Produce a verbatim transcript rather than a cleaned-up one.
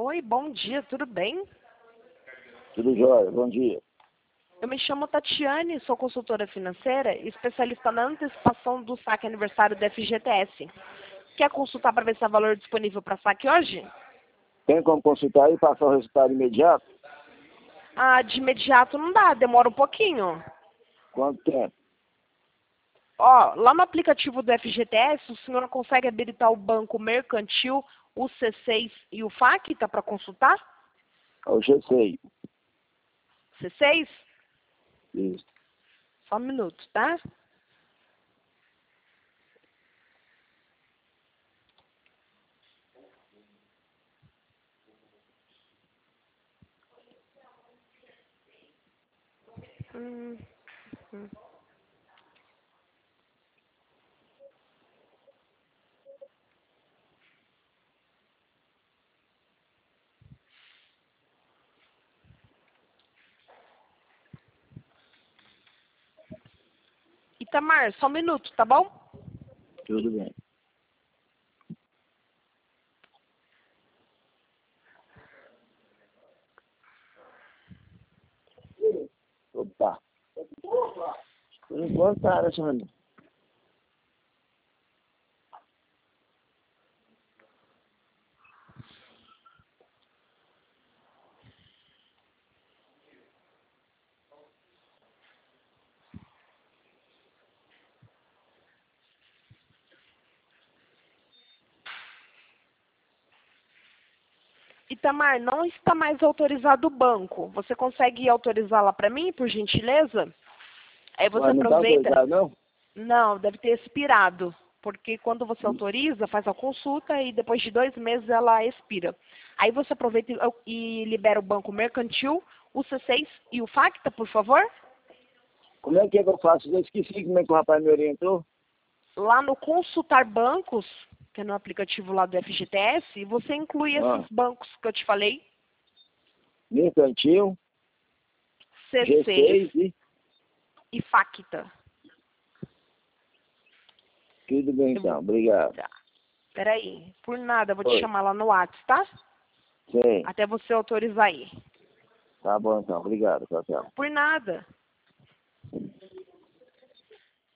Oi, bom dia, tudo bem? Tudo jóia, bom dia. Eu me chamo Tatiane, sou consultora financeira e especialista na antecipação do saque aniversário da F G T S. Quer consultar para ver se há valor disponível para saque hoje? Tem como consultar e passar o resultado imediato? Ah, de imediato não dá, demora um pouquinho. Quanto tempo? Ó, lá no aplicativo do F G T S, o senhor consegue habilitar o banco mercantil, o C seis e o Facta para consultar? Eu já sei. C seis? Isso. Só um minuto, tá? Hum, hum. Itamar, só um minuto, tá bom? Tudo bem. Opa. Por enquanto tá, Alexandre. Itamar, não está mais autorizado o banco. Você consegue autorizar lá para mim, por gentileza? Aí você Mas não tá aproveita. autorizado, não? Não, deve ter expirado. Porque quando você autoriza, faz a consulta e depois de dois meses ela expira. Aí você aproveita e, e libera o banco mercantil, o C seis e o Facta, por favor. Como é que é que eu faço? Eu esqueci como é que o rapaz me orientou. Lá no consultar bancos, que é no aplicativo lá do F G T S, você inclui Ah, esses bancos que eu te falei. mercantil, C seis G seis e... e Facta. Tudo bem Eu vou- então, obrigado. Tá. Peraí, por nada, eu vou te Oi. chamar lá no WhatsApp, tá? Sim. Até você autorizar aí. Tá bom então, obrigado, tchau, tchau. Por nada.